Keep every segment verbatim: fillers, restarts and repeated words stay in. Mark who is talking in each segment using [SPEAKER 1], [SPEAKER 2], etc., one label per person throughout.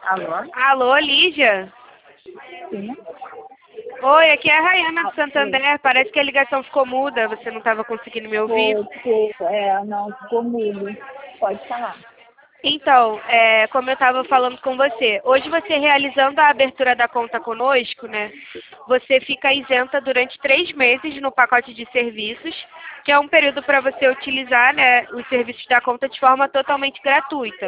[SPEAKER 1] Alô?
[SPEAKER 2] Alô, Lígia?
[SPEAKER 1] Sim.
[SPEAKER 2] Oi, aqui é a Rayana
[SPEAKER 1] Ah,
[SPEAKER 2] do Santander. Parece que a ligação ficou muda, você não estava conseguindo me ouvir.
[SPEAKER 1] Foi, desculpa. É, não, comigo. Pode falar.
[SPEAKER 2] Então, é, como eu estava falando com você, hoje você realizando a abertura da conta conosco, né? Você fica isenta durante três meses no pacote de serviços, que é um período para você utilizar, né, os serviços da conta de forma totalmente gratuita.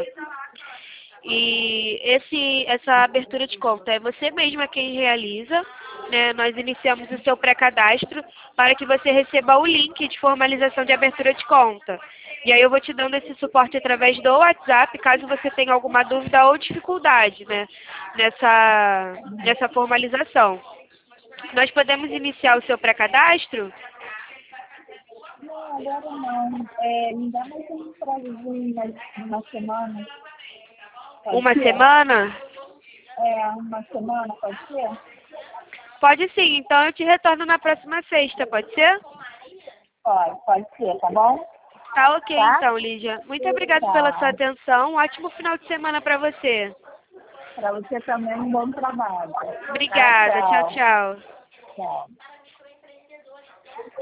[SPEAKER 2] E esse, essa abertura de conta é você mesma quem realiza, né? Nós iniciamos o seu pré-cadastro para que você receba o link de formalização de abertura de conta. E aí eu vou te dando esse suporte através do WhatsApp, caso você tenha alguma dúvida ou dificuldade, né? Nessa, nessa formalização. Nós podemos iniciar o seu pré-cadastro?
[SPEAKER 1] Não, agora não. É, me dá mais um prazozinho, mais uma semana. Pode
[SPEAKER 2] Uma
[SPEAKER 1] ser?
[SPEAKER 2] semana?
[SPEAKER 1] É, uma semana, pode ser?
[SPEAKER 2] Pode sim, então eu te retorno na próxima sexta, pode ser?
[SPEAKER 1] Pode, pode ser, tá bom?
[SPEAKER 2] Tá ok
[SPEAKER 1] Tá?
[SPEAKER 2] então, Lígia. Muito obrigada pela sua
[SPEAKER 1] Tá.
[SPEAKER 2] atenção. Um ótimo final de semana para você.
[SPEAKER 1] Para você também um bom trabalho. Tá,
[SPEAKER 2] Obrigada. Tchau,
[SPEAKER 1] tchau.
[SPEAKER 2] tchau.
[SPEAKER 1] Tchau.